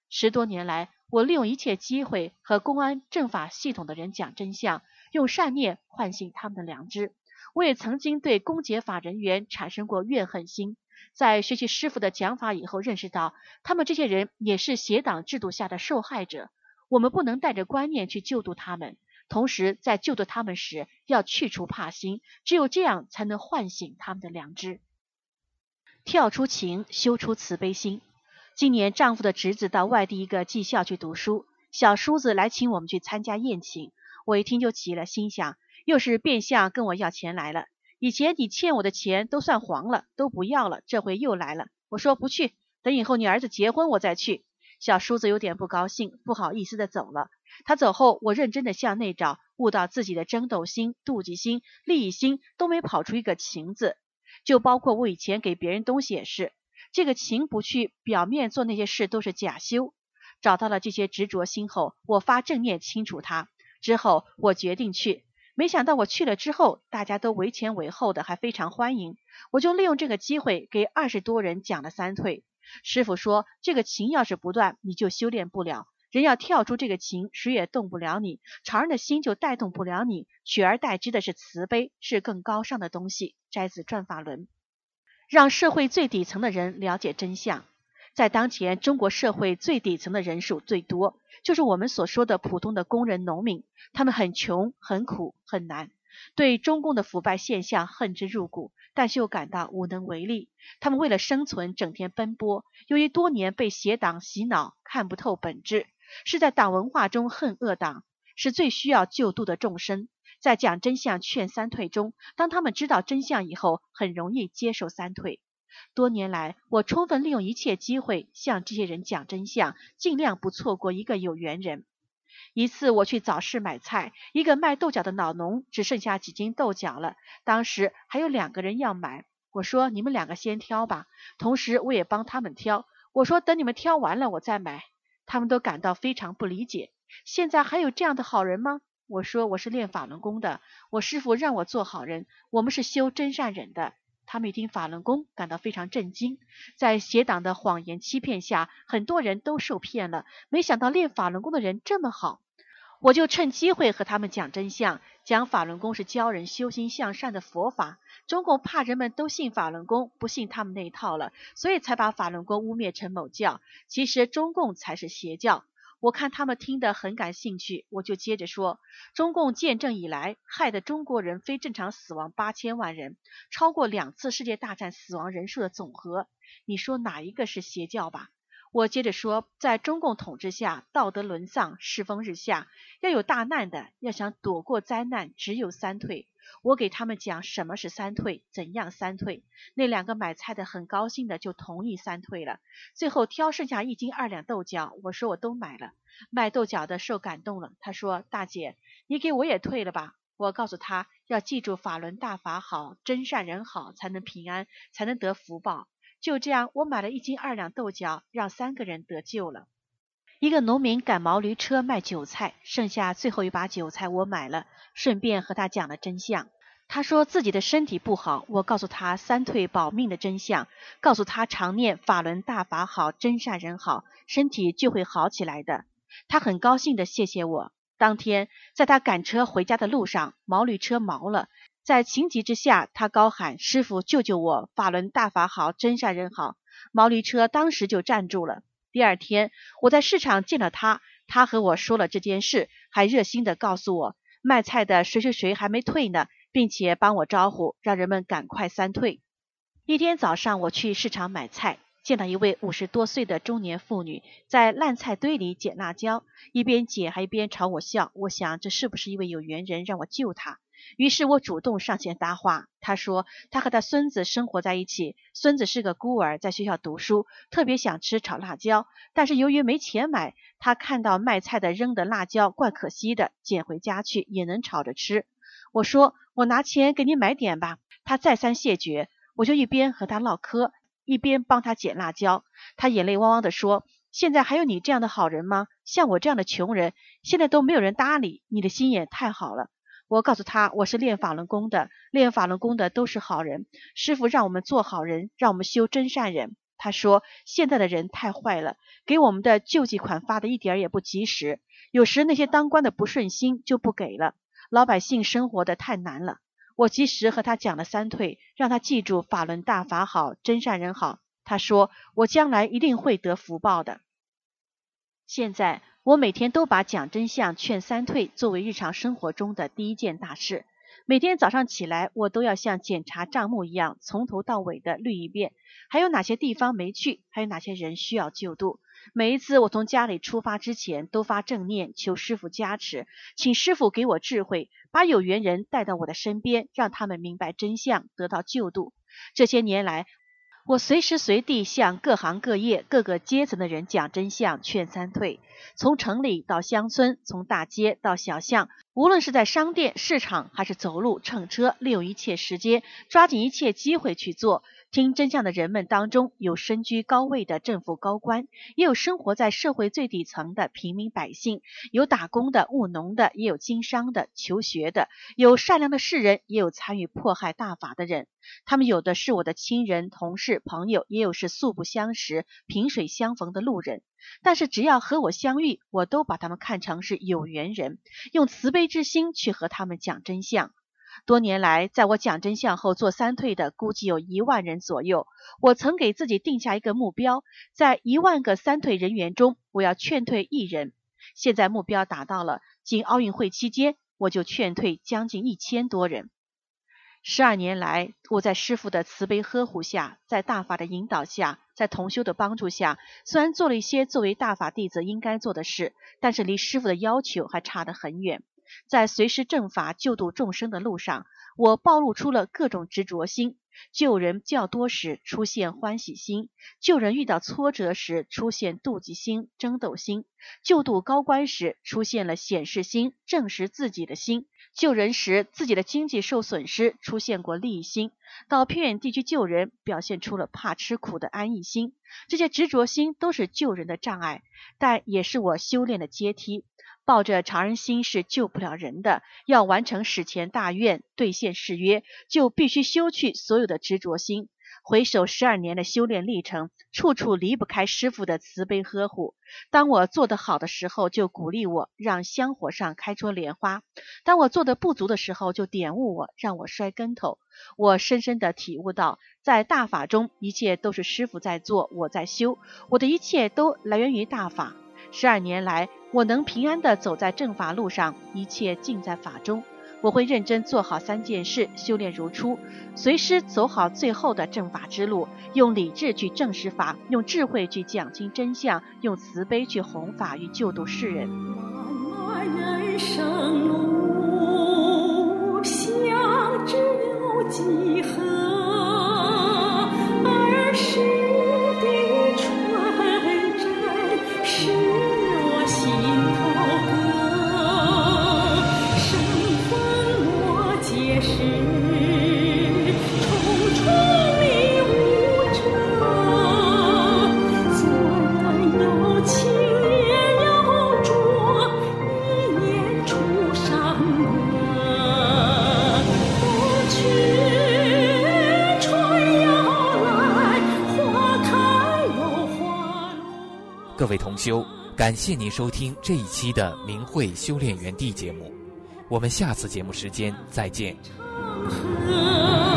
10多年来，我利用一切机会和公安政法系统的人讲真相，用善念唤醒他们的良知。我也曾经对公检法人员产生过怨恨心，在学习师父的讲法以后，认识到他们这些人也是邪党制度下的受害者，我们不能带着观念去救度他们，同时在救度他们时要去除怕心，只有这样才能唤醒他们的良知。跳出情，修出慈悲心。今年丈夫的侄子到外地一个技校去读书，小叔子来请我们去参加宴请，我一听就急了，心想又是变相跟我要钱来了，以前你欠我的钱都算黄了，都不要了，这回又来了。我说不去，等以后你儿子结婚我再去。小叔子有点不高兴，不好意思的走了。他走后，我认真的向内找，悟到自己的争斗心、妒忌心、利益心都没跑出一个情字，就包括我以前给别人东西也是，这个情不去，表面做那些事都是假修。找到了这些执着心后，我发正念清除它，之后我决定去。没想到我去了之后，大家都为前为后的，还非常欢迎。我就利用这个机会给20多人讲了3退。师父说，这个情要是不断，你就修炼不了，人要跳出这个情，谁也动不了你，常人的心就带动不了你，取而代之的是慈悲，是更高尚的东西。摘自转法轮。让社会最底层的人了解真相。在当前中国社会最底层的人数最多，就是我们所说的普通的工人农民，他们很穷很苦很难，对中共的腐败现象恨之入骨，但是又感到无能为力。他们为了生存整天奔波，由于多年被邪党洗脑，看不透本质，是在党文化中恨恶党，是最需要救度的众生。在讲真相劝3退中，当他们知道真相以后，很容易接受3退。多年来，我充分利用一切机会向这些人讲真相，尽量不错过一个有缘人。一次我去早市买菜，一个卖豆角的老农只剩下几斤豆角了，当时还有2个人要买，我说你们2个先挑吧，同时我也帮他们挑，我说等你们挑完了我再买。他们都感到非常不理解，现在还有这样的好人吗？我说我是练法轮功的，我师父让我做好人，我们是修真善忍的。他们一听法轮功感到非常震惊，在邪党的谎言欺骗下，很多人都受骗了，没想到练法轮功的人这么好。我就趁机会和他们讲真相，讲法轮功是教人修心向善的佛法，中共怕人们都信法轮功，不信他们那一套了，所以才把法轮功污蔑成某教，其实中共才是邪教。我看他们听得很感兴趣，我就接着说，中共建政以来，害得中国人非正常死亡8000万人，超过2次世界大战死亡人数的总和，你说哪一个是邪教吧？我接着说，在中共统治下，道德沦丧，世风日下，要有大难的，要想躲过灾难，只有3退。我给他们讲什么是3退，怎样3退。那2个买菜的很高兴的就同意3退了。最后挑剩下1斤2两豆角，我说我都买了。卖豆角的受感动了，他说大姐，你给我也退了吧。我告诉他要记住法轮大法好，真善人好，才能平安，才能得福报。就这样，我买了1斤2两豆角，让3个人得救了。一个农民赶毛驴车卖韭菜，剩下最后一把韭菜我买了，顺便和他讲了真相。他说自己的身体不好，我告诉他3退保命的真相，告诉他常念法轮大法好，真善人好，身体就会好起来的。他很高兴的谢谢我。当天在他赶车回家的路上，毛驴车毛了，在情急之下，他高喊师父救救我，法轮大法好，真善人好。毛驴车当时就站住了。第2天我在市场见了他，他和我说了这件事，还热心的告诉我卖菜的谁谁谁还没退呢，并且帮我招呼让人们赶快3退。一天早上我去市场买菜，见到一位50多岁的中年妇女在烂菜堆里捡辣椒，一边捡还一边朝我笑，我想这是不是一位有缘人让我救她。于是我主动上前搭话，他说他和他孙子生活在一起，孙子是个孤儿，在学校读书，特别想吃炒辣椒，但是由于没钱买，他看到卖菜的扔的辣椒怪可惜的，捡回家去也能炒着吃。我说我拿钱给你买点吧，他再三谢绝，我就一边和他唠嗑，一边帮他捡辣椒。他眼泪汪汪地说，现在还有你这样的好人吗？像我这样的穷人，现在都没有人搭理，你的心也太好了。我告诉他我是练法轮功的，练法轮功的都是好人，师父让我们做好人，让我们修真善忍。 他说现在的人太坏了，给我们的救济款发的一点也不及时，有时那些当官的不顺心就不给了，老百姓生活的太难了。我及时和他讲了三退，让他记住法轮大法好，真善人好。他说我将来一定会得福报的。现在我每天都把讲真相劝三退作为日常生活中的第一件大事，每天早上起来我都要像检查账目一样从头到尾的捋一遍，还有哪些地方没去，还有哪些人需要救度。每一次我从家里出发之前都发正念，求师父加持，请师父给我智慧，把有缘人带到我的身边，让他们明白真相，得到救度。这些年来我随时随地向各行各业各个阶层的人讲真相劝三退，从城里到乡村，从大街到小巷，无论是在商店市场还是走路乘车，利用一切时间，抓紧一切机会去做。听真相的人们当中，有身居高位的政府高官，也有生活在社会最底层的平民百姓，有打工的务农的，也有经商的求学的，有善良的世人，也有参与迫害大法的人。他们有的是我的亲人同事朋友，也有是素不相识萍水相逢的路人，但是只要和我相遇，我都把他们看成是有缘人，用慈悲之心去和他们讲真相。多年来，在我讲真相后做三退的估计有1万人左右。我曾给自己定下一个目标，在1万个三退人员中，我要劝退1人。现在目标达到了，仅奥运会期间我就劝退将近1000多人。12年来，我在师父的慈悲呵护下，在大法的引导下，在同修的帮助下，虽然做了一些作为大法弟子应该做的事，但是离师父的要求还差得很远。在随时正法救度众生的路上，我暴露出了各种执着心。救人较多时出现欢喜心，救人遇到挫折时出现妒忌心、争斗心，救度高官时出现了显示心、证实自己的心，救人时自己的经济受损失出现过利益心，到偏远地区救人表现出了怕吃苦的安逸心。这些执着心都是救人的障碍，但也是我修炼的阶梯。抱着常人心是救不了人的，要完成史前大愿，兑现誓约，就必须修去所有的执着心。回首12年的修炼历程，处处离不开师父的慈悲呵护。当我做得好的时候，就鼓励我，让香火上开出莲花；当我做得不足的时候，就点悟我，让我摔跟头。我深深地体悟到，在大法中，一切都是师父在做，我在修，我的一切都来源于大法。12年来，我能平安地走在正法路上，一切尽在法中。我会认真做好3件事，修炼如初，随时走好最后的正法之路，用理智去证实法，用智慧去讲清真相，用慈悲去弘法与救度世人。 漫漫人生路，相知有几何？儿时的纯真是我心头歌，生分莫解释，重重迷雾者，做人有情也要着，一念出山河。冬去春要来，花开又花落。 各位同修，感谢您收听这一期的明慧修炼园地节目，我们下次节目时间再见。 河